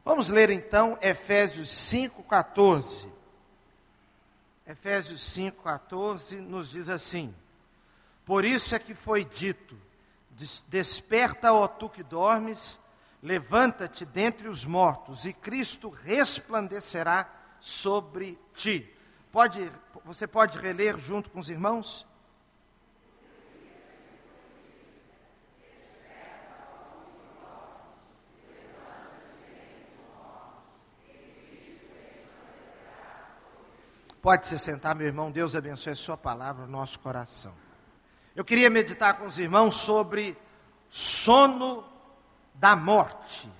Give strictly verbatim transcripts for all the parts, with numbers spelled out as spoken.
Vamos ler então Efésios cinco, quatorze. Efésios cinco, quatorze nos diz assim: por isso é que foi dito, desperta, ó tu que dormes, levanta-te dentre os mortos, e Cristo resplandecerá sobre ti. Pode, você pode reler junto com os irmãos? Pode se sentar, meu irmão. Deus abençoe a sua palavra no nosso coração. Eu queria meditar com os irmãos sobre sono da morte,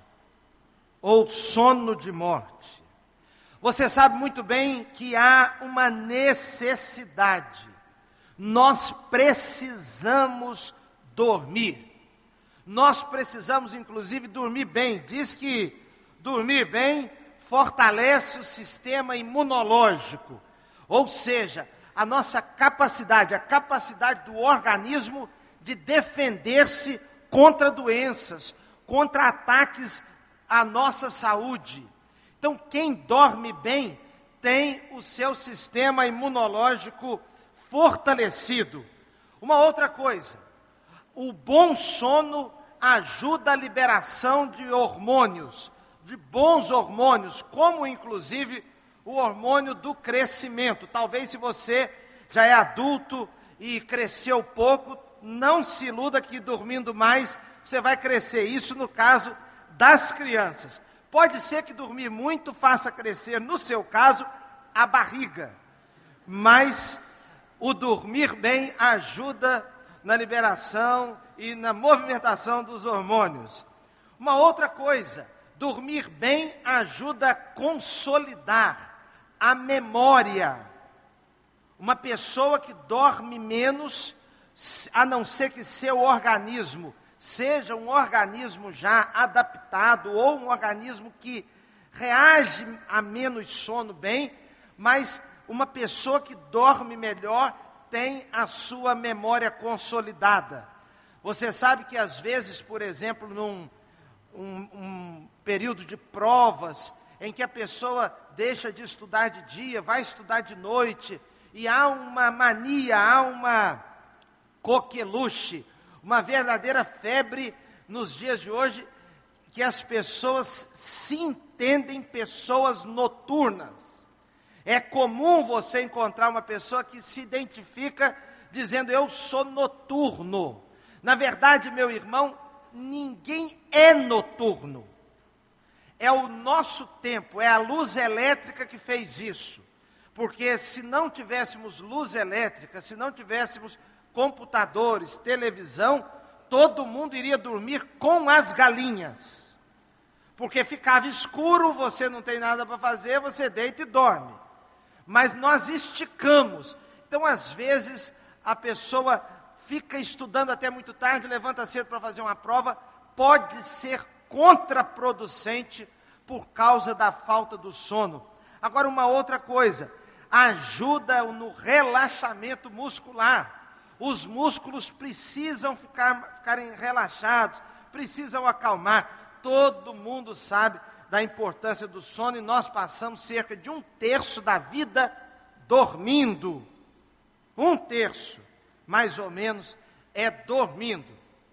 ou sono de morte. Você sabe muito bem que há uma necessidade. Nós precisamos dormir. Nós precisamos, inclusive, dormir bem. Diz que dormir bem fortalece o sistema imunológico. Ou seja, a nossa capacidade, a capacidade do organismo de defender-se contra doenças, contra ataques à nossa saúde. Então, quem dorme bem tem o seu sistema imunológico fortalecido. Uma outra coisa, o bom sono ajuda a liberação de hormônios, de bons hormônios, como inclusive o hormônio do crescimento. Talvez se você já é adulto e cresceu pouco, não se iluda que dormindo mais você vai crescer. Isso no caso das crianças. Pode ser que dormir muito faça crescer, no seu caso, a barriga. Mas o dormir bem ajuda na liberação e na movimentação dos hormônios. Uma outra coisa, dormir bem ajuda a consolidar a memória. Uma pessoa que dorme menos, a não ser que seu organismo seja um organismo já adaptado, ou um organismo que reage a menos sono bem, mas uma pessoa que dorme melhor tem a sua memória consolidada. Você sabe que às vezes, por exemplo, num um, um período de provas, em que a pessoa deixa de estudar de dia, vai estudar de noite, e há uma mania, há uma coqueluche, uma verdadeira febre nos dias de hoje, que as pessoas se entendem pessoas noturnas. É comum você encontrar uma pessoa que se identifica dizendo, eu sou noturno. Na verdade, meu irmão, ninguém é noturno. É o nosso tempo, é a luz elétrica que fez isso. Porque se não tivéssemos luz elétrica, se não tivéssemos computadores, televisão, todo mundo iria dormir com as galinhas. Porque ficava escuro, você não tem nada para fazer, você deita e dorme. Mas nós esticamos. Então, às vezes, a pessoa fica estudando até muito tarde, levanta cedo para fazer uma prova, pode ser contraproducente por causa da falta do sono. Agora, uma outra coisa, ajuda no relaxamento muscular. Os músculos precisam ficar, ficarem relaxados, precisam acalmar. Todo mundo sabe da importância do sono e nós passamos cerca de um terço da vida dormindo. Um terço, mais ou menos, é dormindo.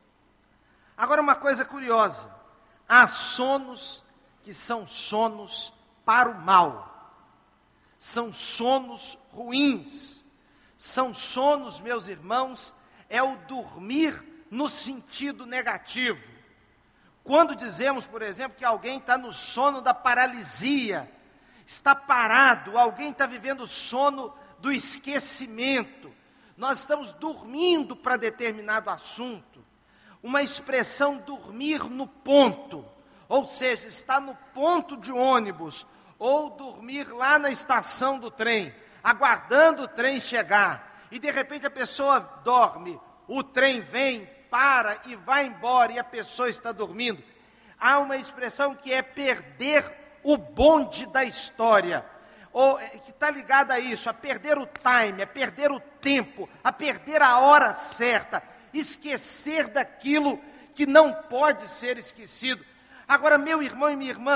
Agora, uma coisa curiosa, há sonos que são sonos para o mal, são sonos ruins, são sonos, meus irmãos, é o dormir no sentido negativo. Quando dizemos, por exemplo, que alguém está no sono da paralisia, está parado, alguém está vivendo o sono do esquecimento, nós estamos dormindo para determinado assunto. Uma expressão dormir no ponto, ou seja, está no ponto de ônibus, ou dormir lá na estação do trem, aguardando o trem chegar, e de repente a pessoa dorme, o trem vem, para e vai embora, e a pessoa está dormindo. Há uma expressão que é perder o bonde da história, ou que está ligada a isso, a perder o time, a perder o tempo, a perder a hora certa, esquecer daquilo que não pode ser esquecido. Agora, meu irmão e minha irmã,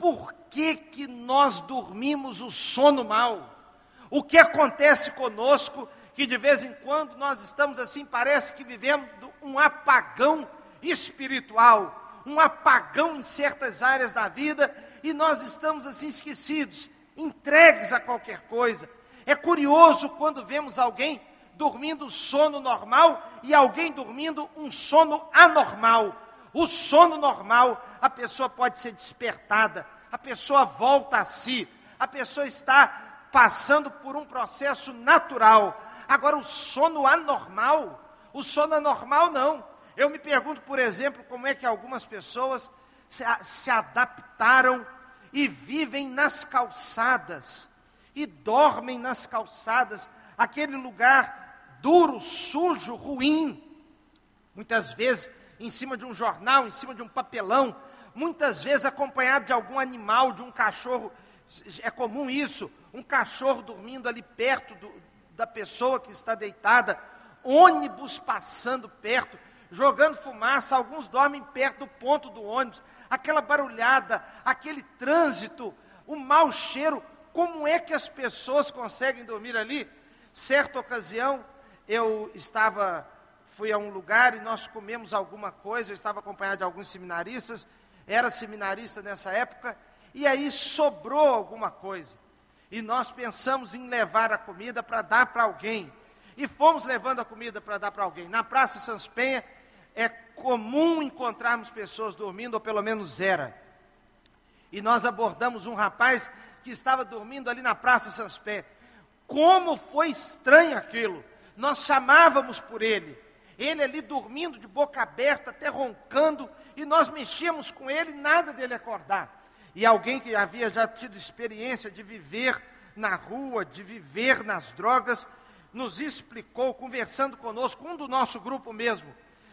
por que que nós dormimos o sono mal? O que acontece conosco que de vez em quando nós estamos assim, parece que vivemos um apagão espiritual, um apagão em certas áreas da vida, e nós estamos assim esquecidos, entregues a qualquer coisa. É curioso quando vemos alguém dormindo sono normal e alguém dormindo um sono anormal. O sono normal, a pessoa pode ser despertada, a pessoa volta a si, a pessoa está passando por um processo natural. Agora, o sono anormal, o sono anormal não. Eu me pergunto, por exemplo, como é que algumas pessoas se, se adaptaram e vivem nas calçadas, e dormem nas calçadas, aquele lugar duro, sujo, ruim, muitas vezes em cima de um jornal, em cima de um papelão, muitas vezes acompanhado de algum animal, de um cachorro. É comum isso, um cachorro dormindo ali perto do, da pessoa que está deitada, ônibus passando perto, jogando fumaça, alguns dormem perto do ponto do ônibus, aquela barulhada, aquele trânsito, o mau cheiro. Como é que as pessoas conseguem dormir ali? Certa ocasião, eu estava, fui a um lugar e nós comemos alguma coisa, eu estava acompanhado de alguns seminaristas, era seminarista nessa época, e aí sobrou alguma coisa. E nós pensamos em levar a comida para dar para alguém. E fomos levando a comida para dar para alguém. Na Praça Santos Penha, é comum encontrarmos pessoas dormindo, ou pelo menos era. E nós abordamos um rapaz que estava dormindo ali na Praça Santos Penha. Como foi estranho aquilo. Nós chamávamos por ele. Ele ali dormindo de boca aberta, até roncando, e nós mexíamos com ele, nada dele acordar. E alguém que havia já tido experiência de viver na rua, de viver nas drogas, nos explicou, conversando conosco, um do nosso grupo mesmo,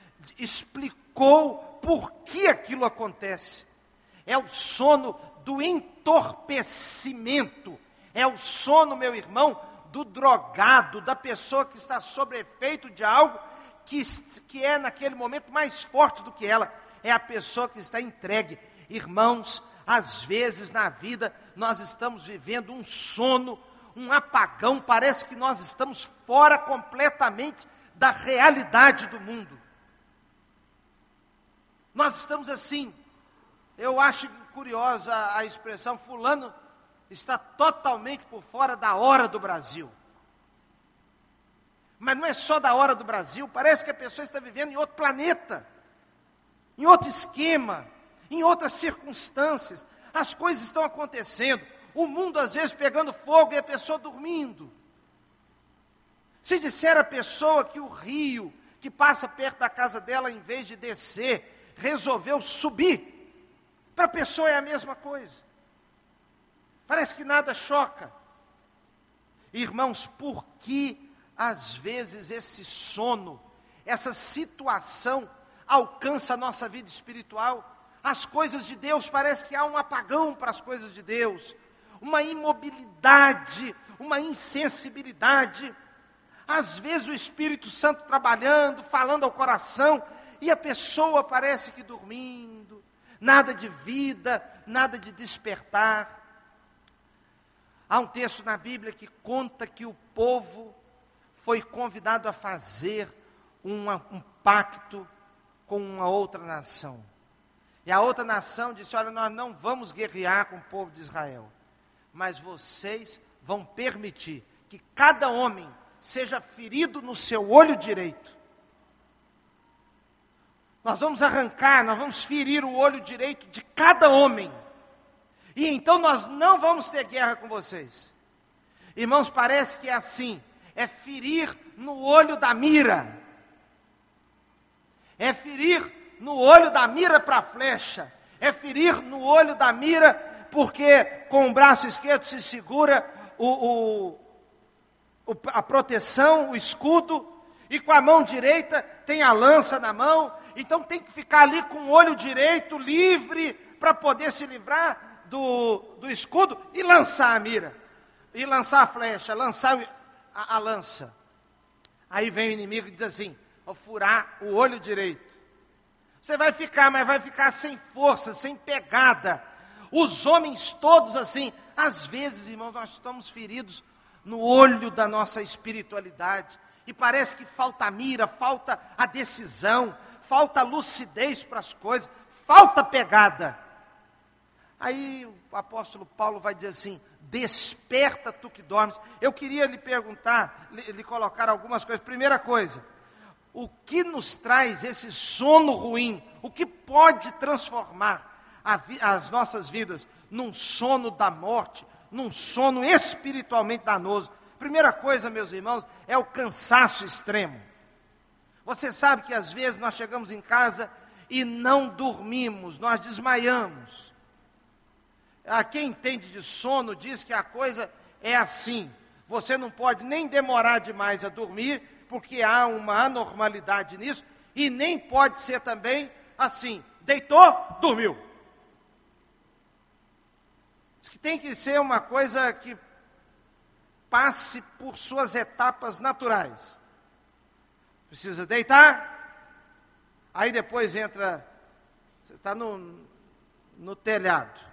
explicou por que aquilo acontece. É o sono do entorpecimento, é o sono, meu irmão, do drogado, da pessoa que está sob efeito de algo que, que é naquele momento mais forte do que ela, é a pessoa que está entregue. Irmãos, às vezes na vida nós estamos vivendo um sono, um apagão, parece que nós estamos fora completamente da realidade do mundo. Nós estamos assim, eu acho curiosa a expressão, fulano está totalmente por fora da hora do Brasil. Mas não é só da hora do Brasil, parece que a pessoa está vivendo em outro planeta, em outro esquema, em outras circunstâncias. As coisas estão acontecendo, o mundo às vezes pegando fogo e a pessoa dormindo. Se disser a pessoa que o rio que passa perto da casa dela, em vez de descer, resolveu subir, para a pessoa é a mesma coisa. Parece que nada choca. Irmãos, por que às vezes esse sono, essa situação alcança a nossa vida espiritual? As coisas de Deus, parece que há um apagão para as coisas de Deus, uma imobilidade, uma insensibilidade. Às vezes o Espírito Santo trabalhando, falando ao coração, e a pessoa parece que dormindo, nada de vida, nada de despertar. Há um texto na Bíblia que conta que o povo foi convidado a fazer uma, um pacto com uma outra nação. E a outra nação disse, olha, nós não vamos guerrear com o povo de Israel, mas vocês vão permitir que cada homem seja ferido no seu olho direito. Nós vamos arrancar, nós vamos ferir o olho direito de cada homem. E então nós não vamos ter guerra com vocês. Irmãos, parece que é assim, é ferir no olho da mira. É ferir no olho da mira para a flecha. É ferir no olho da mira, porque com o braço esquerdo se segura o, o, o, a proteção, o escudo, e com a mão direita tem a lança na mão. Então tem que ficar ali com o olho direito livre para poder se livrar do, do escudo e lançar a mira. E lançar a flecha, lançar a, a lança. Aí vem o inimigo e diz assim, vou furar o olho direito. Você vai ficar, mas vai ficar sem força, sem pegada. os homens todos assim. Às vezes, irmãos, nós estamos feridos no olho da nossa espiritualidade, e parece que falta a mira, falta a decisão, falta a lucidez para as coisas, falta a pegada. Aí o apóstolo Paulo vai dizer assim: desperta tu que dormes. Eu queria lhe perguntar, lhe, lhe colocar algumas coisas. Primeira coisa, o que nos traz esse sono ruim? O que pode transformar a vi, as nossas vidas num sono da morte, num sono espiritualmente danoso? Primeira coisa, meus irmãos, é o cansaço extremo. Você sabe que às vezes nós chegamos em casa e não dormimos, nós desmaiamos. A quem entende de sono diz que a coisa é assim: você não pode nem demorar demais a dormir, porque há uma anormalidade nisso, e nem pode ser também assim: deitou, dormiu. Diz que tem que ser uma coisa que passe por suas etapas naturais. Precisa deitar, aí depois entra, você está no, no telhado.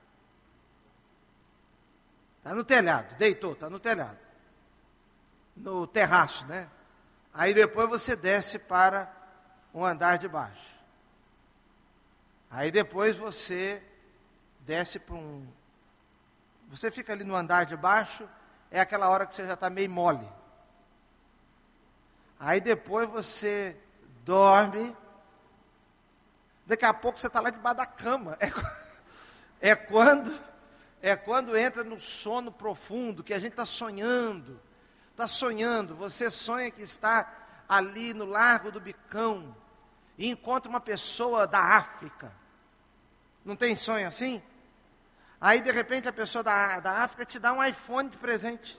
Está no telhado, deitou, está no telhado. No terraço, né? Aí depois você desce para um andar de baixo. Aí depois você desce para um... Você fica ali no andar de baixo, é aquela hora que você já está meio mole. Aí depois você dorme, daqui a pouco você está lá debaixo da cama. É, é quando... É quando entra no sono profundo, que a gente está sonhando, está sonhando, você sonha que está ali no Largo do Bicão, e encontra uma pessoa da África. Não tem sonho assim? Aí de repente a pessoa da, da África te dá um iPhone de presente.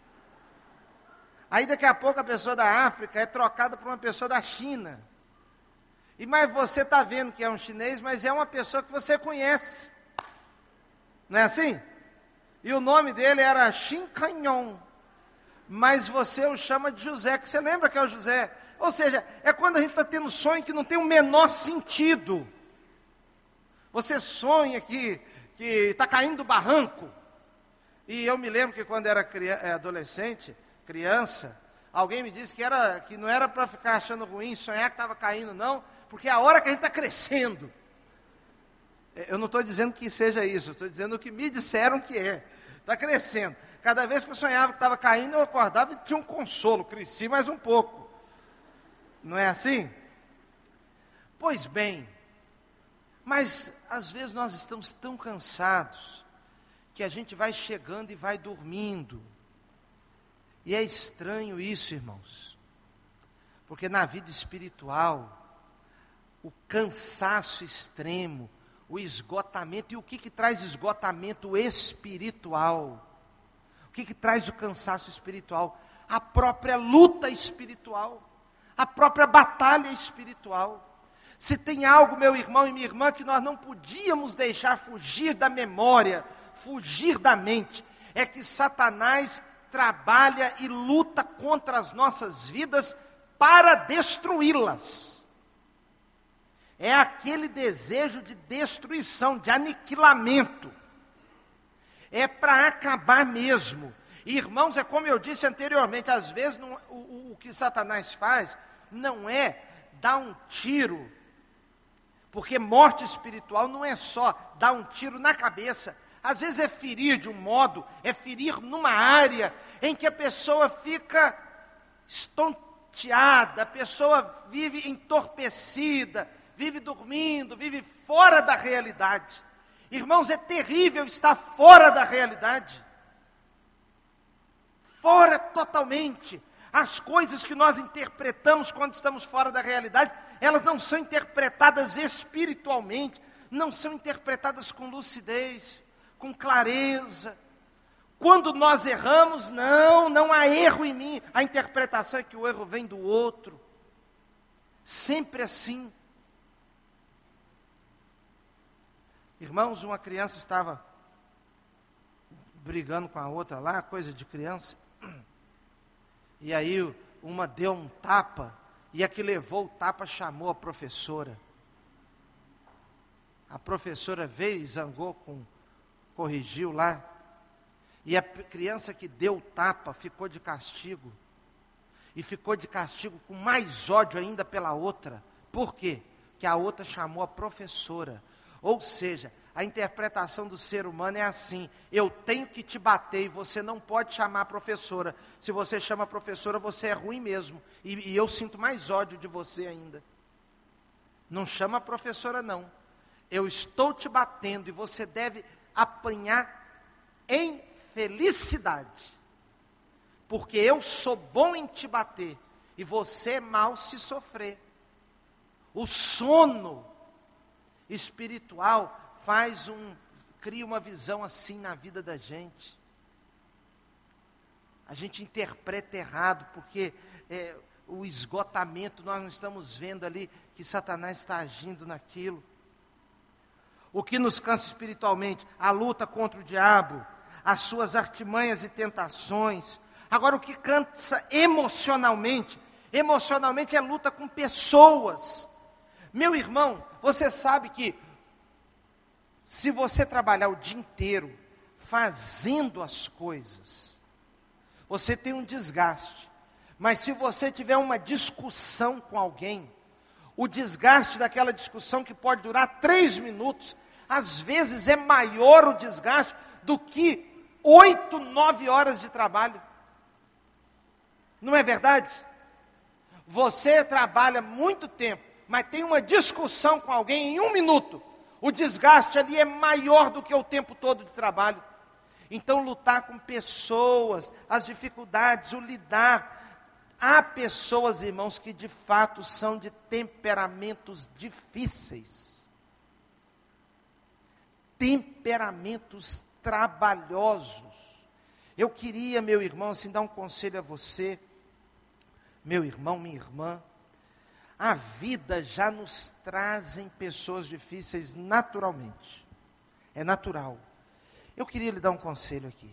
Aí daqui a pouco a pessoa da África é trocada por uma pessoa da China. E mas você está vendo que é um chinês, mas é uma pessoa que você conhece. Não é assim? E o nome dele era Xin Canhon, mas você o chama de José, que você lembra que é o José. Ou seja, é quando a gente está tendo sonho que não tem o menor sentido. Você sonha que está caindo do barranco. E eu me lembro que quando era criança, adolescente, criança, alguém me disse que, era, que não era para ficar achando ruim, sonhar que estava caindo, não, porque é a hora que a gente está crescendo. Eu não estou dizendo que seja isso, estou dizendo o que me disseram que é. Está crescendo. Cada vez que eu sonhava que estava caindo, eu acordava e tinha um consolo, cresci mais um pouco. Não é assim? Pois bem, mas às vezes nós estamos tão cansados, que a gente vai chegando e vai dormindo. E é estranho isso, irmãos. Porque na vida espiritual, o cansaço extremo, o esgotamento, e o que, que traz esgotamento espiritual? O que, que traz o cansaço espiritual? A própria luta espiritual, a própria batalha espiritual. Se tem algo, meu irmão e minha irmã, que nós não podíamos deixar fugir da memória, fugir da mente, é que Satanás trabalha e luta contra as nossas vidas para destruí-las. É aquele desejo de destruição, de aniquilamento. É para acabar mesmo. E, irmãos, é como eu disse anteriormente, às vezes não, o, o, o que Satanás faz não é dar um tiro, porque morte espiritual não é só dar um tiro na cabeça. Às vezes é ferir de um modo, é ferir numa área em que a pessoa fica estonteada, a pessoa vive entorpecida, vive dormindo, vive fora da realidade. Irmãos, é terrível estar fora da realidade. Fora totalmente. As coisas que nós interpretamos quando estamos fora da realidade, elas não são interpretadas espiritualmente, não são interpretadas com lucidez, com clareza. Quando nós erramos, não, não há erro em mim. A interpretação é que o erro vem do outro. Sempre assim. Irmãos, uma criança estava brigando com a outra lá, coisa de criança. E aí uma deu um tapa, e a que levou o tapa chamou a professora. A professora veio e zangou com, corrigiu lá. E a criança que deu o tapa ficou de castigo. E ficou de castigo com mais ódio ainda pela outra. Por quê? Porque a outra chamou a professora. Ou seja, a interpretação do ser humano é assim: eu tenho que te bater e você não pode chamar a professora. Se você chama a professora, você é ruim mesmo. E, e eu sinto mais ódio de você ainda. Não chama a professora, não. Eu estou te batendo e você deve apanhar em felicidade. Porque eu sou bom em te bater e você é mal se sofrer. O sono espiritual faz um, cria uma visão assim na vida da gente. A gente interpreta errado, porque é, o esgotamento, nós não estamos vendo ali que Satanás está agindo naquilo. O que nos cansa espiritualmente? A luta contra o diabo, as suas artimanhas e tentações. Agora, o que cansa emocionalmente? Emocionalmente é luta com pessoas. Meu irmão, você sabe que se você trabalhar o dia inteiro fazendo as coisas, você tem um desgaste. Mas se você tiver uma discussão com alguém, o desgaste daquela discussão, que pode durar três minutos, às vezes é maior o desgaste do que oito, nove horas de trabalho. Não é verdade? Você trabalha muito tempo, mas tem uma discussão com alguém em um minuto. O desgaste ali é maior do que o tempo todo de trabalho. Então, lutar com pessoas, as dificuldades, o lidar. Há pessoas, irmãos, que de fato são de temperamentos difíceis. Temperamentos trabalhosos. Eu queria, meu irmão, assim, dar um conselho a você, meu irmão, minha irmã. A vida já nos trazem pessoas difíceis naturalmente. É natural. Eu queria lhe dar um conselho aqui.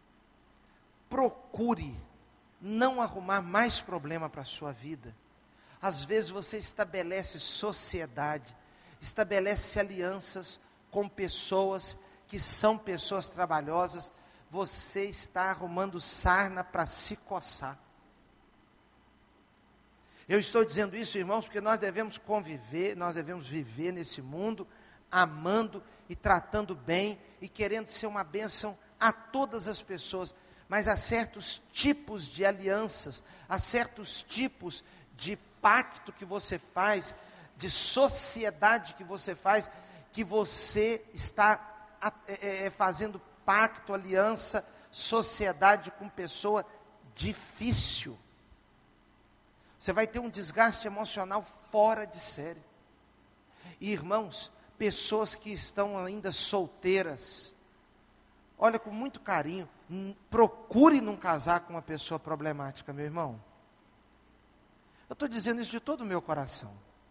Procure não arrumar mais problema para a sua vida. Às vezes você estabelece sociedade, estabelece alianças com pessoas que são pessoas trabalhosas. Você está arrumando sarna para se coçar. Eu estou dizendo isso, irmãos, porque nós devemos conviver, nós devemos viver nesse mundo, amando e tratando bem, e querendo ser uma bênção a todas as pessoas. Mas há certos tipos de alianças, há certos tipos de pacto que você faz, de sociedade que você faz, que você está é, é, fazendo pacto, aliança, sociedade com pessoa difícil. Você vai ter um desgaste emocional fora de série. E, irmãos, pessoas que estão ainda solteiras, olha, com muito carinho, procure não casar com uma pessoa problemática, meu irmão. Eu estou dizendo isso de todo o meu coração.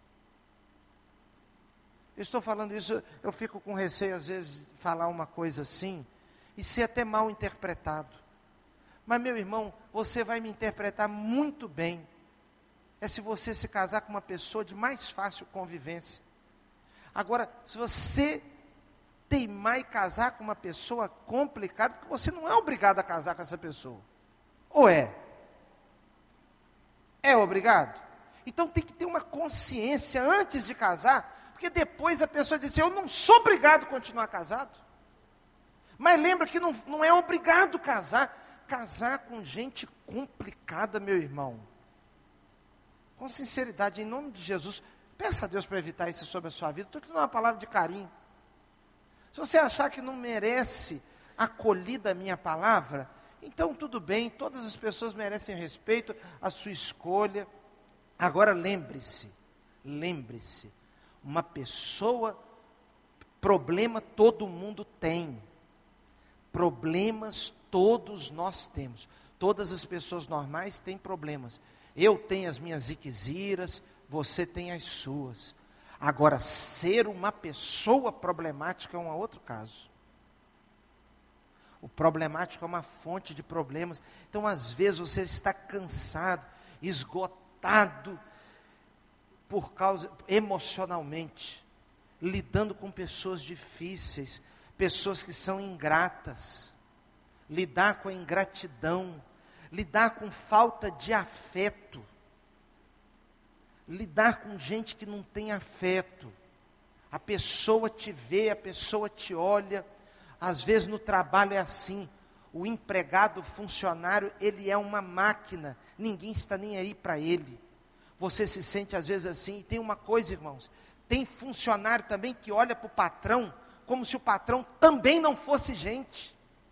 Eu estou falando isso, eu fico com receio às vezes de falar uma coisa assim, e ser até mal interpretado. Mas, meu irmão, você vai me interpretar muito bem, é se você se casar com uma pessoa de mais fácil convivência. Agora, se você teimar e casar com uma pessoa complicada, porque você não é obrigado a casar com essa pessoa. Ou é? É obrigado? Então tem que ter uma consciência antes de casar, porque depois a pessoa diz assim, eu não sou obrigado a continuar casado. Mas lembra que não, não é obrigado casar. Casar com gente complicada, meu irmão. Com sinceridade, em nome de Jesus, peça a Deus para evitar isso sobre a sua vida. Estou te dando uma palavra de carinho. Se você achar que não merece acolhida a minha palavra, então tudo bem, todas as pessoas merecem respeito, a sua escolha. Agora lembre-se, lembre-se, uma pessoa, problema todo mundo tem. Problemas todos nós temos. Todas as pessoas normais têm problemas. Eu tenho as minhas iquisiras, você tem as suas. Agora, ser uma pessoa problemática é um outro caso. O problemático é uma fonte de problemas. Então, às vezes, você está cansado, esgotado, por causa, emocionalmente. lidando com pessoas difíceis, pessoas que são ingratas, lidar com a ingratidão, lidar com falta de afeto, lidar com gente que não tem afeto. A pessoa te vê, a pessoa te olha. Às vezes no trabalho é assim, o empregado, o funcionário, ele é uma máquina, ninguém está nem aí para ele. Você se sente às vezes assim. E tem uma coisa, irmãos, tem funcionário também que olha para o patrão como se o patrão também não fosse gente.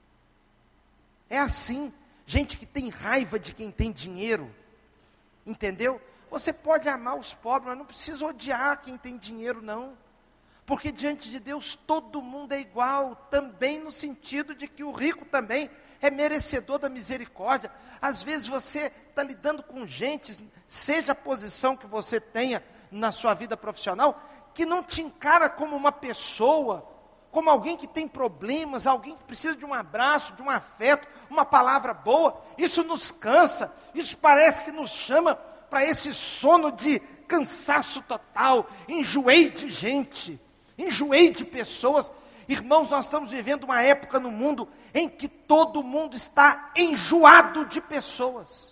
É assim, gente que tem raiva de quem tem dinheiro, entendeu? Você pode amar os pobres, mas não precisa odiar quem tem dinheiro, não. Porque diante de Deus todo mundo é igual, também no sentido de que o rico também é merecedor da misericórdia. Às vezes você está lidando com gente, seja a posição que você tenha na sua vida profissional, que não te encara como uma pessoa, como alguém que tem problemas, alguém que precisa de um abraço, de um afeto, uma palavra boa. Isso nos cansa, isso parece que nos chama para esse sono de cansaço total. Enjoei de gente, enjoei de pessoas. Irmãos, nós estamos vivendo uma época no mundo em que todo mundo está enjoado de pessoas.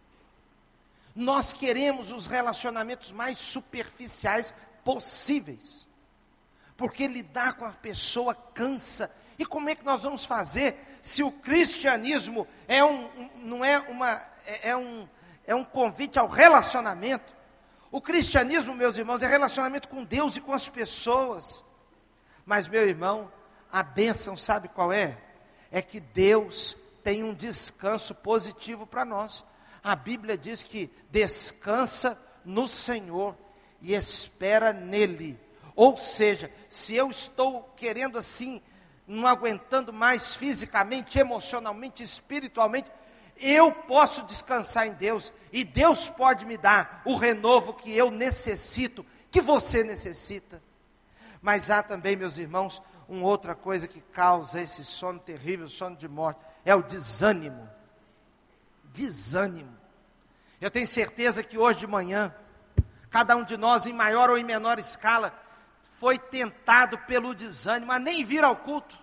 Nós queremos os relacionamentos mais superficiais possíveis, porque lidar com a pessoa cansa. E como é que nós vamos fazer se o cristianismo é um, um, não é uma, é, é, um, é um convite ao relacionamento? O cristianismo, meus irmãos, é relacionamento com Deus e com as pessoas. Mas, meu irmão, a bênção, sabe qual é? É que Deus tem um descanso positivo para nós. A Bíblia diz que descansa no Senhor e espera nele. Ou seja, se eu estou querendo assim, não aguentando mais fisicamente, emocionalmente, espiritualmente, eu posso descansar em Deus, e Deus pode me dar o renovo que eu necessito, que você necessita. Mas há também, meus irmãos, uma outra coisa que causa esse sono terrível, sono de morte, é o desânimo. Desânimo. Eu tenho certeza que hoje de manhã, cada um de nós, em maior ou em menor escala, foi tentado pelo desânimo a nem vir ao culto.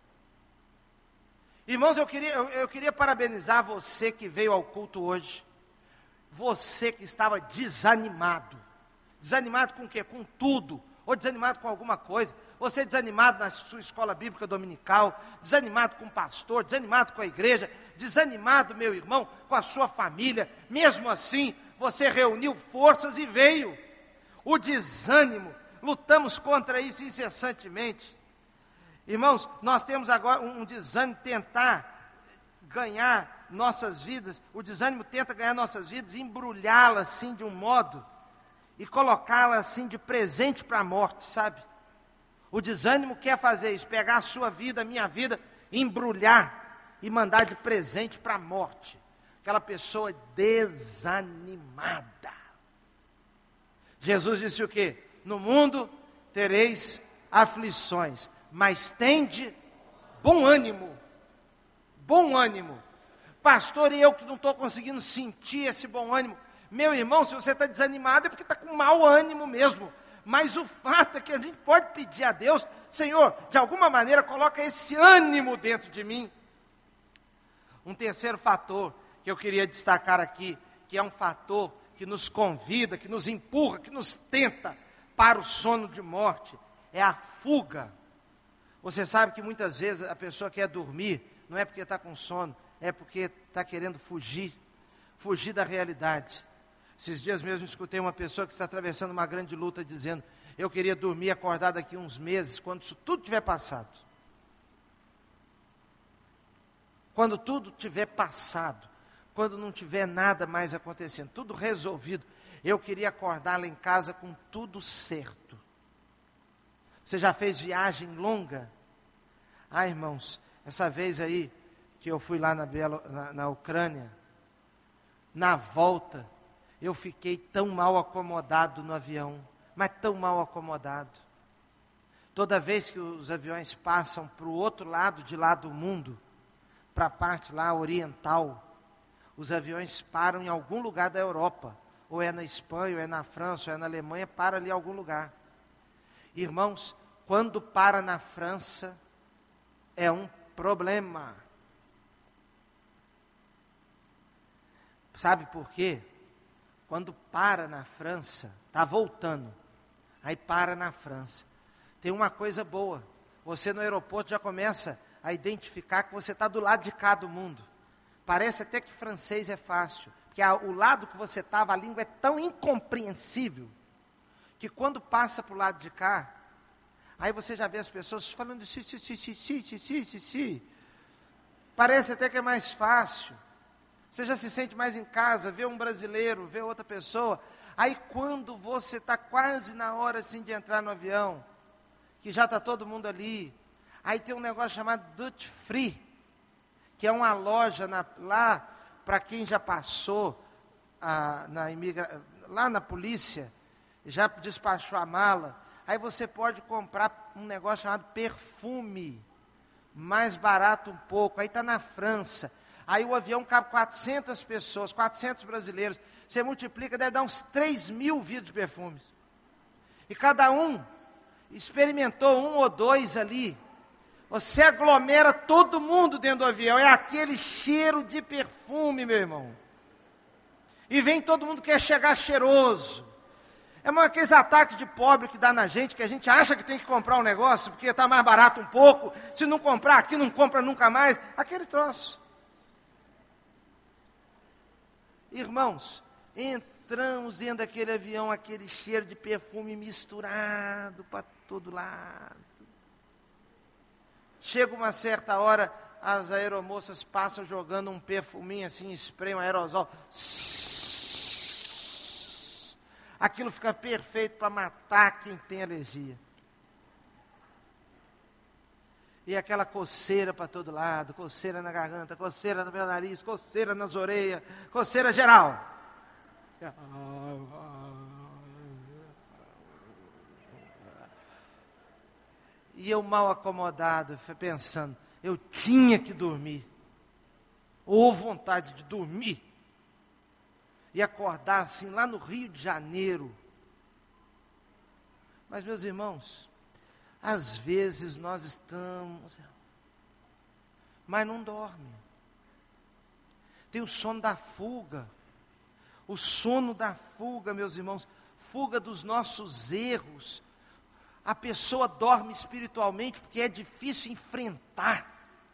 Irmãos, eu queria, eu, eu queria parabenizar você que veio ao culto hoje. Você que estava desanimado. Desanimado com o quê? Com tudo. Ou desanimado com alguma coisa. Você desanimado na sua escola bíblica dominical, desanimado com o pastor, desanimado com a igreja, desanimado, meu irmão, com a sua família. Mesmo assim, você reuniu forças e veio. O desânimo, lutamos contra isso incessantemente. Irmãos, nós temos agora um, um desânimo tentar ganhar nossas vidas. O desânimo tenta ganhar nossas vidas e embrulhá-las assim de um modo e colocá-las assim de presente para a morte, sabe? O desânimo quer fazer isso, pegar a sua vida, a minha vida, embrulhar e mandar de presente para a morte. Aquela pessoa desanimada. Jesus disse o quê? No mundo tereis aflições, mas tende bom ânimo. Bom ânimo. Pastor, e eu que não estou conseguindo sentir esse bom ânimo. Meu irmão, se você está desanimado é porque está com mau ânimo mesmo. Mas o fato é que a gente pode pedir a Deus, Senhor, de alguma maneira coloca esse ânimo dentro de mim. Um terceiro fator que eu queria destacar aqui, que é um fator que nos convida, que nos empurra, que nos tenta para o sono de morte, é a fuga. Você sabe que muitas vezes a pessoa quer dormir, não é porque está com sono, é porque está querendo fugir, fugir da realidade. Esses dias mesmo escutei uma pessoa que está atravessando uma grande luta dizendo, eu queria dormir e acordar daqui uns meses, quando isso tudo tiver passado. Quando tudo tiver passado, quando não tiver nada mais acontecendo, tudo resolvido, eu queria acordar lá em casa com tudo certo. Você já fez viagem longa? Ah, irmãos, essa vez aí que eu fui lá na, Belo, na, na Ucrânia, na volta, eu fiquei tão mal acomodado no avião, mas tão mal acomodado. Toda vez que os aviões passam para o outro lado de lá do mundo, para a parte lá oriental, os aviões param em algum lugar da Europa, ou é na Espanha, ou é na França, ou é na Alemanha, para ali em algum lugar. Irmãos, quando para na França, é um problema. Sabe por quê? Quando para na França, está voltando, aí para na França. Tem uma coisa boa, você no aeroporto já começa a identificar que você está do lado de cá do mundo. Parece até que francês é fácil, porque a, o lado que você estava, a língua é tão incompreensível, que quando passa para o lado de cá, aí você já vê as pessoas falando si, si, si, si, si, si, si, si, si. Parece até que é mais fácil. Você já se sente mais em casa, vê um brasileiro, vê outra pessoa. Aí quando você está quase na hora assim, de entrar no avião, que já está todo mundo ali, aí tem um negócio chamado Duty Free, que é uma loja na, lá, para quem já passou a, na imigra, lá na polícia, já despachou a mala, aí você pode comprar um negócio chamado perfume, mais barato um pouco, aí está na França. Aí o avião cabe quatrocentas pessoas, quatrocentos brasileiros. Você multiplica, deve dar uns três mil vidros de perfumes. E cada um experimentou um ou dois ali. Você aglomera todo mundo dentro do avião. É aquele cheiro de perfume, meu irmão. E vem todo mundo que quer chegar cheiroso. É uma, aqueles ataques de pobre que dá na gente, que a gente acha que tem que comprar um negócio, porque está mais barato um pouco. Se não comprar aqui, não compra nunca mais. Aquele troço. Irmãos, entramos dentro daquele avião, aquele cheiro de perfume misturado para todo lado. Chega uma certa hora, as aeromoças passam jogando um perfuminho assim, spray, um aerosol. Aquilo fica perfeito para matar quem tem alergia. E aquela coceira para todo lado, coceira na garganta, coceira no meu nariz, coceira nas orelhas, coceira geral. E eu mal acomodado, pensando, eu tinha que dormir. Ou vontade de dormir. E acordar assim, lá no Rio de Janeiro. Mas, meus irmãos, às vezes nós estamos, mas não dorme. Tem o sono da fuga. O sono da fuga, meus irmãos, fuga dos nossos erros. A pessoa dorme espiritualmente porque é difícil enfrentar.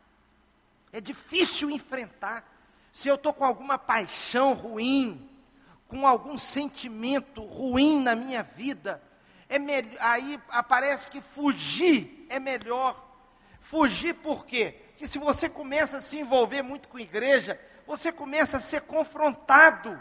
É difícil enfrentar. Se eu estou com alguma paixão ruim, com algum sentimento ruim na minha vida, é melhor, aí aparece que fugir é melhor. Fugir por quê? Porque se você começa a se envolver muito com a igreja, você começa a ser confrontado.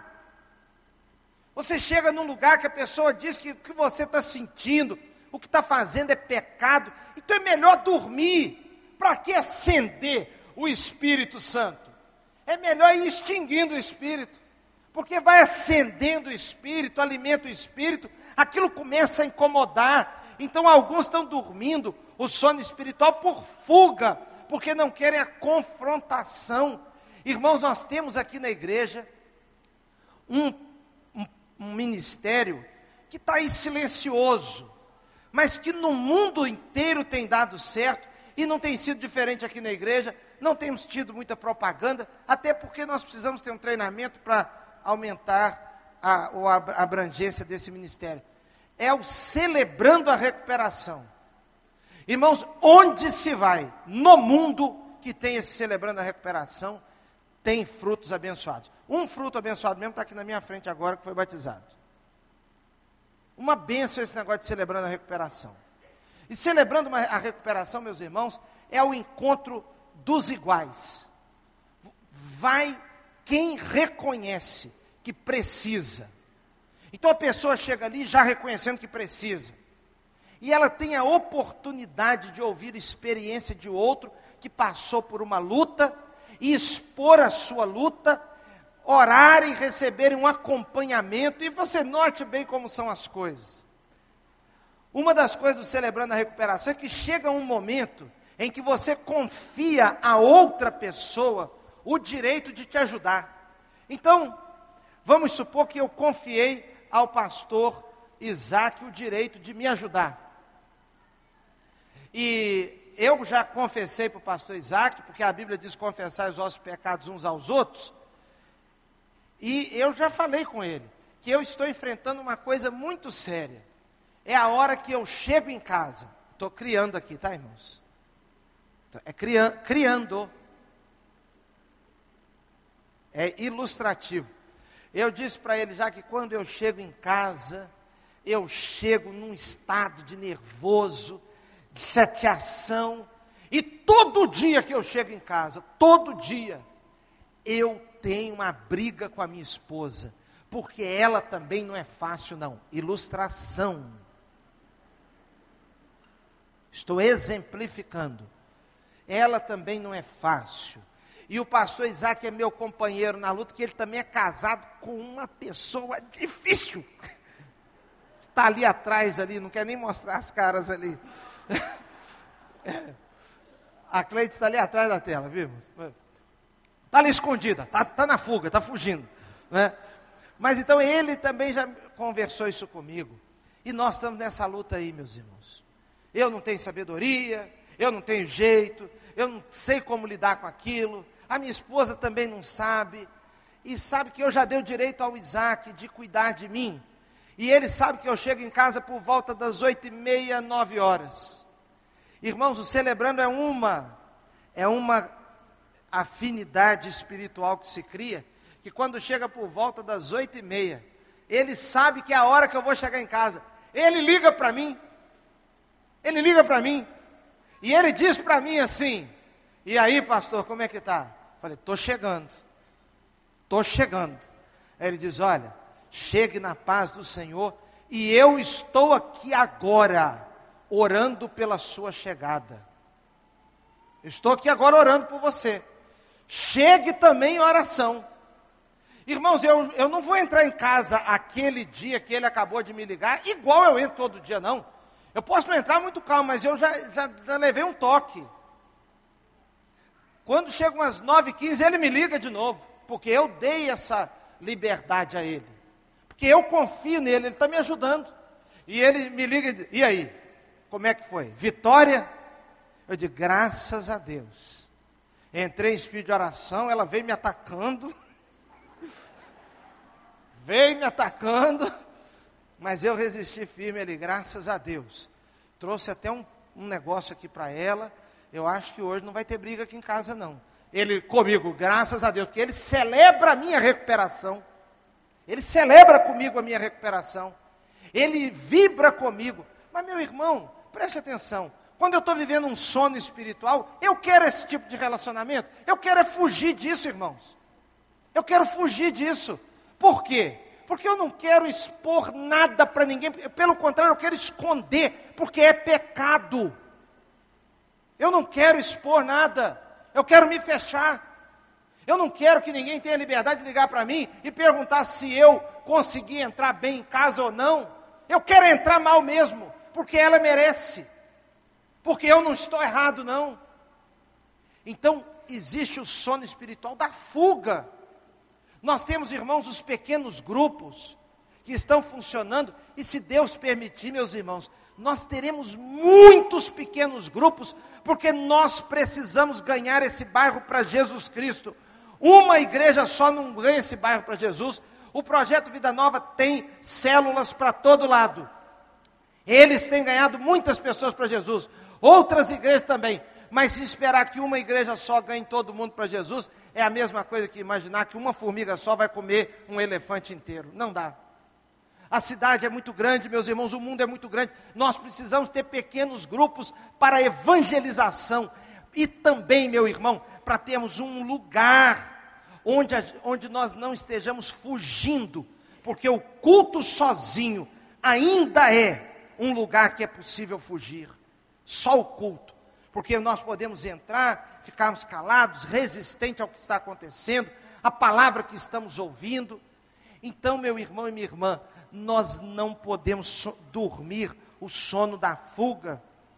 Você chega num lugar que a pessoa diz que o que você está sentindo, o que está fazendo é pecado, então é melhor dormir. Para que acender o Espírito Santo? É melhor ir extinguindo o Espírito, porque vai acendendo o Espírito, alimenta o Espírito, aquilo começa a incomodar. Então alguns estão dormindo o sono espiritual por fuga, porque não querem a confrontação. Irmãos, nós temos aqui na igreja um, um, um ministério que está aí silencioso, mas que no mundo inteiro tem dado certo, e não tem sido diferente aqui na igreja. Não temos tido muita propaganda, até porque nós precisamos ter um treinamento para aumentar a, a abrangência desse ministério. É o Celebrando a Recuperação. Irmãos, onde se vai no mundo que tem esse Celebrando a Recuperação, tem frutos abençoados. Um fruto abençoado mesmo está aqui na minha frente agora, que foi batizado. Uma bênção esse negócio de Celebrando a Recuperação. E Celebrando uma, a Recuperação, meus irmãos, é o encontro dos iguais. Vai quem reconhece que precisa. Então a pessoa chega ali já reconhecendo que precisa. E ela tem a oportunidade de ouvir a experiência de outro que passou por uma luta e expor a sua luta, orar e receber um acompanhamento. E você note bem como são as coisas. Uma das coisas do Celebrando a Recuperação é que chega um momento em que você confia a outra pessoa o direito de te ajudar. Então, vamos supor que eu confiei ao pastor Isaac o direito de me ajudar. E eu já confessei para o pastor Isaac, porque a Bíblia diz confessar os nossos pecados uns aos outros, e eu já falei com ele, que eu estou enfrentando uma coisa muito séria. É a hora que eu chego em casa, estou criando aqui, tá, irmãos? É cria, criando, é ilustrativo. Eu disse para ele já que quando eu chego em casa, eu chego num estado de nervoso, de chateação, e todo dia que eu chego em casa, todo dia, eu tenho uma briga com a minha esposa, porque ela também não é fácil não, ilustração, estou exemplificando, ela também não é fácil, e o pastor Isaac é meu companheiro na luta, que ele também é casado com uma pessoa difícil, está ali atrás, ali, não quer nem mostrar as caras ali, a Cleide está ali atrás da tela, viu? Está ali escondida, está tá na fuga, está fugindo, né? Mas então ele também já conversou isso comigo, e nós estamos nessa luta aí, meus irmãos. Eu não tenho sabedoria, eu não tenho jeito, eu não sei como lidar com aquilo, a minha esposa também não sabe, e sabe que eu já dei o direito ao Isaac de cuidar de mim, e ele sabe que eu chego em casa por volta das oito e meia, nove horas. Irmãos, o celebrando é uma, é uma afinidade espiritual que se cria, que quando chega por volta das oito e meia, ele sabe que é a hora que eu vou chegar em casa, ele liga para mim, ele liga para mim, e ele diz para mim assim, e aí pastor, como é que está? Falei, estou chegando, estou chegando. Aí ele diz, olha, chegue na paz do Senhor, e eu estou aqui agora, orando pela sua chegada, estou aqui agora orando por você, chegue também em oração. Irmãos, eu, eu não vou entrar em casa aquele dia que ele acabou de me ligar, igual eu entro todo dia não, eu posso não entrar muito calmo, mas eu já, já, já levei um toque, quando chega umas nove e quinze ele me liga de novo, porque eu dei essa liberdade a ele, porque eu confio nele, ele está me ajudando, e ele me liga e diz, e aí, como é que foi? Vitória? Eu digo, graças a Deus, entrei em espírito de oração, ela veio me atacando, veio me atacando, mas eu resisti firme ali, graças a Deus, trouxe até um, um negócio aqui para ela, eu acho que hoje não vai ter briga aqui em casa não, ele comigo, graças a Deus, porque ele celebra a minha recuperação, ele celebra comigo a minha recuperação, ele vibra comigo, mas meu irmão, preste atenção, quando eu estou vivendo um sono espiritual, eu quero esse tipo de relacionamento, eu quero é fugir disso, irmãos, eu quero fugir disso, por quê? Porque eu não quero expor nada para ninguém, pelo contrário, eu quero esconder, porque é pecado, eu não quero expor nada, eu quero me fechar, eu não quero que ninguém tenha liberdade de ligar para mim e perguntar se eu consegui entrar bem em casa ou não, eu quero entrar mal mesmo, porque ela merece, porque eu não estou errado não, então existe o sono espiritual da fuga, nós temos, irmãos, os pequenos grupos que estão funcionando, e se Deus permitir, meus irmãos, nós teremos muitos pequenos grupos, porque nós precisamos ganhar esse bairro para Jesus Cristo. Uma igreja só não ganha esse bairro para Jesus, o Projeto Vida Nova tem células para todo lado, eles têm ganhado muitas pessoas para Jesus, outras igrejas também, mas se esperar que uma igreja só ganhe todo mundo para Jesus, é a mesma coisa que imaginar que uma formiga só vai comer um elefante inteiro, não dá. A cidade é muito grande, meus irmãos, o mundo é muito grande, nós precisamos ter pequenos grupos para evangelização, e também, meu irmão, para termos um lugar, onde, onde nós não estejamos fugindo, porque o culto sozinho, ainda é um lugar que é possível fugir, só o culto, porque nós podemos entrar, ficarmos calados, resistentes ao que está acontecendo, a palavra que estamos ouvindo, então, meu irmão e minha irmã, nós não podemos so- dormir o sono da fuga,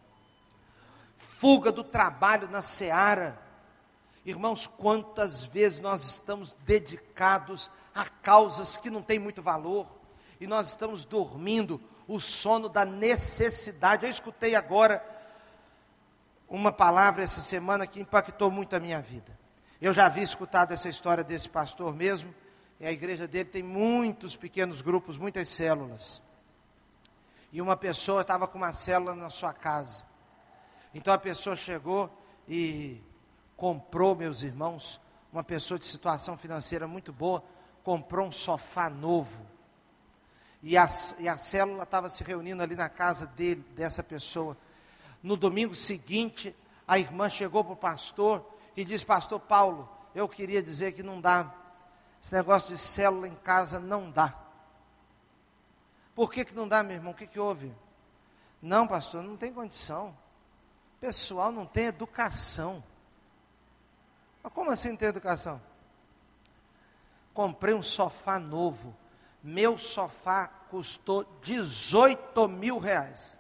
fuga do trabalho na seara. Irmãos, quantas vezes nós estamos dedicados a causas que não têm muito valor, e nós estamos dormindo o sono da necessidade. Eu escutei agora uma palavra essa semana que impactou muito a minha vida. Eu já havia escutado essa história desse pastor mesmo, e a igreja dele tem muitos pequenos grupos, muitas células. E uma pessoa estava com uma célula na sua casa. Então a pessoa chegou e comprou, meus irmãos, uma pessoa de situação financeira muito boa, comprou um sofá novo. E a, e a célula estava se reunindo ali na casa dele, dessa pessoa. No domingo seguinte, a irmã chegou para o pastor e disse: pastor Paulo, eu queria dizer que não dá. Esse negócio de célula em casa não dá. Por que que não dá, meu irmão? O que que houve? Não, pastor, não tem condição. O pessoal não tem educação. Mas como assim não tem educação? Comprei um sofá novo. Meu sofá custou dezoito mil reais.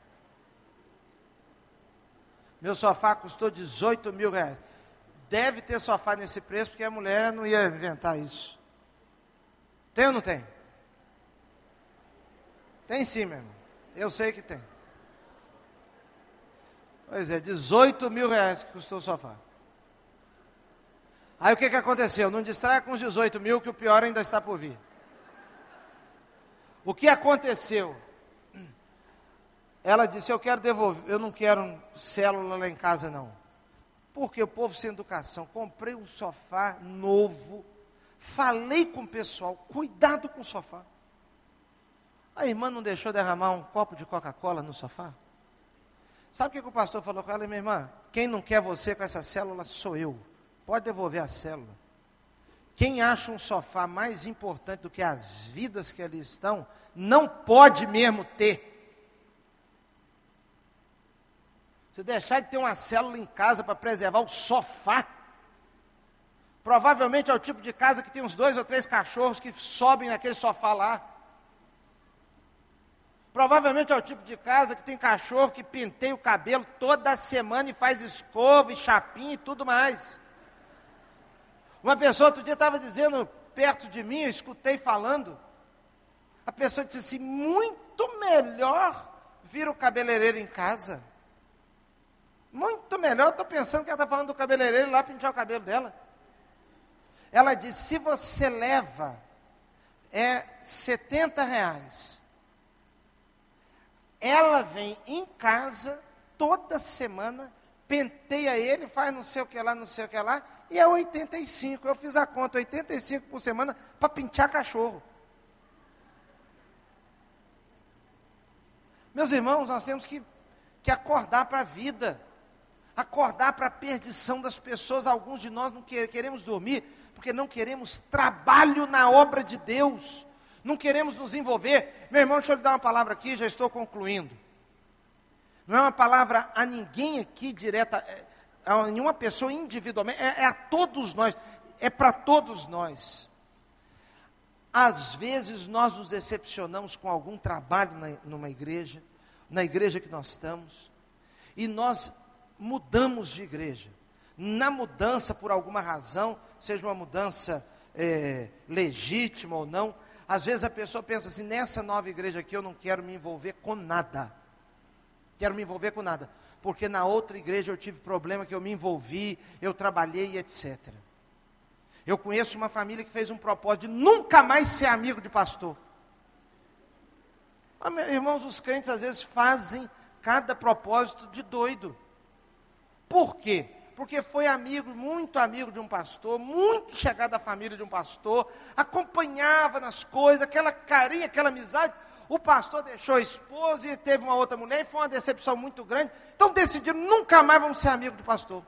Meu sofá custou dezoito mil reais. Deve ter sofá nesse preço, porque a mulher não ia inventar isso. Tem ou não tem? Tem sim, meu irmão. Eu sei que tem. Pois é, dezoito mil reais que custou o sofá. Aí o que que aconteceu? Não distraia com os dezoito mil, que o pior ainda está por vir. O que aconteceu? Ela disse: eu quero devolver, eu não quero célula lá em casa não. Porque o povo sem educação, comprei um sofá novo, falei com o pessoal, cuidado com o sofá. A irmã não deixou derramar um copo de Coca-Cola no sofá? Sabe o que, que o pastor falou com ela? Minha irmã, quem não quer você com essa célula sou eu. Pode devolver a célula. Quem acha um sofá mais importante do que as vidas que ali estão, não pode mesmo ter. Se deixar de ter uma célula em casa para preservar o sofá, provavelmente é o tipo de casa que tem uns dois ou três cachorros que sobem naquele sofá lá. Provavelmente é o tipo de casa que tem cachorro que penteia o cabelo toda semana e faz escova e chapinha e tudo mais. Uma pessoa outro dia estava dizendo perto de mim, eu escutei falando, a pessoa disse assim: muito melhor vir o cabeleireiro em casa. Muito melhor, eu estou pensando que ela está falando do cabeleireiro lá pentear o cabelo dela. Ela disse: se você leva, é setenta reais. Ela vem em casa toda semana, penteia ele, faz não sei o que lá, não sei o que lá, e é oitenta e cinco. Eu fiz a conta, oitenta e cinco por semana para pentear cachorro. Meus irmãos, nós temos que, que acordar para a vida, acordar para a perdição das pessoas. Alguns de nós não queremos dormir, porque não queremos trabalho na obra de Deus, não queremos nos envolver. Meu irmão, deixa eu lhe dar uma palavra aqui, já estou concluindo. Não é uma palavra a ninguém aqui direta, a nenhuma pessoa individualmente, é, é a todos nós, é para todos nós. Às vezes nós nos decepcionamos com algum trabalho na, numa igreja, na igreja que nós estamos, e nós mudamos de igreja. Na mudança, por alguma razão, seja uma mudança é, legítima ou não, às vezes a pessoa pensa assim: nessa nova igreja aqui eu não quero me envolver com nada. Quero me envolver com nada, porque na outra igreja eu tive problema que eu me envolvi, eu trabalhei e etcétera. Eu conheço uma família que fez um propósito de nunca mais ser amigo de pastor. Mas, meus irmãos, os crentes às vezes fazem cada propósito de doido. Por quê? Porque foi amigo, muito amigo de um pastor, muito chegado à família de um pastor, acompanhava nas coisas, aquela carinha, aquela amizade. O pastor deixou a esposa e teve uma outra mulher, e foi uma decepção muito grande. Então decidiram: nunca mais vamos ser amigos do pastor.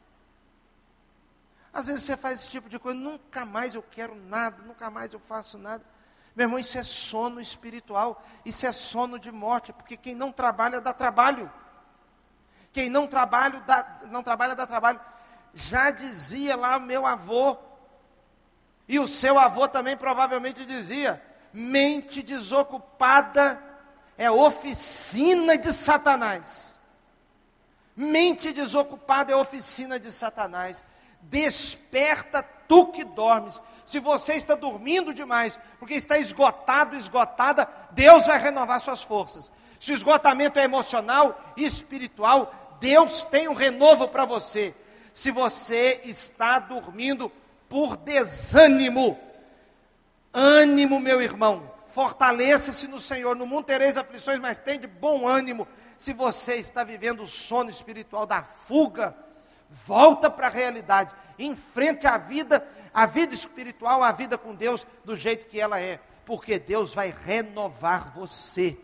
Às vezes você faz esse tipo de coisa: nunca mais eu quero nada, nunca mais eu faço nada. Meu irmão, isso é sono espiritual, isso é sono de morte, porque quem não trabalha dá trabalho. Quem não trabalha dá, não trabalha dá trabalho. Já dizia lá meu avô, e o seu avô também provavelmente dizia: mente desocupada é oficina de Satanás. Mente desocupada é oficina de Satanás. Desperta tu que dormes. Se você está dormindo demais, porque está esgotado, esgotada, Deus vai renovar suas forças. Se o esgotamento é emocional e espiritual, Deus tem um renovo para você. Se você está dormindo por desânimo, ânimo, meu irmão, fortaleça-se no Senhor. No mundo tereis aflições, mas tem de bom ânimo. Se você está vivendo o sono espiritual da fuga, volta para a realidade, enfrente a vida, a vida espiritual, a vida com Deus, do jeito que ela é, porque Deus vai renovar você.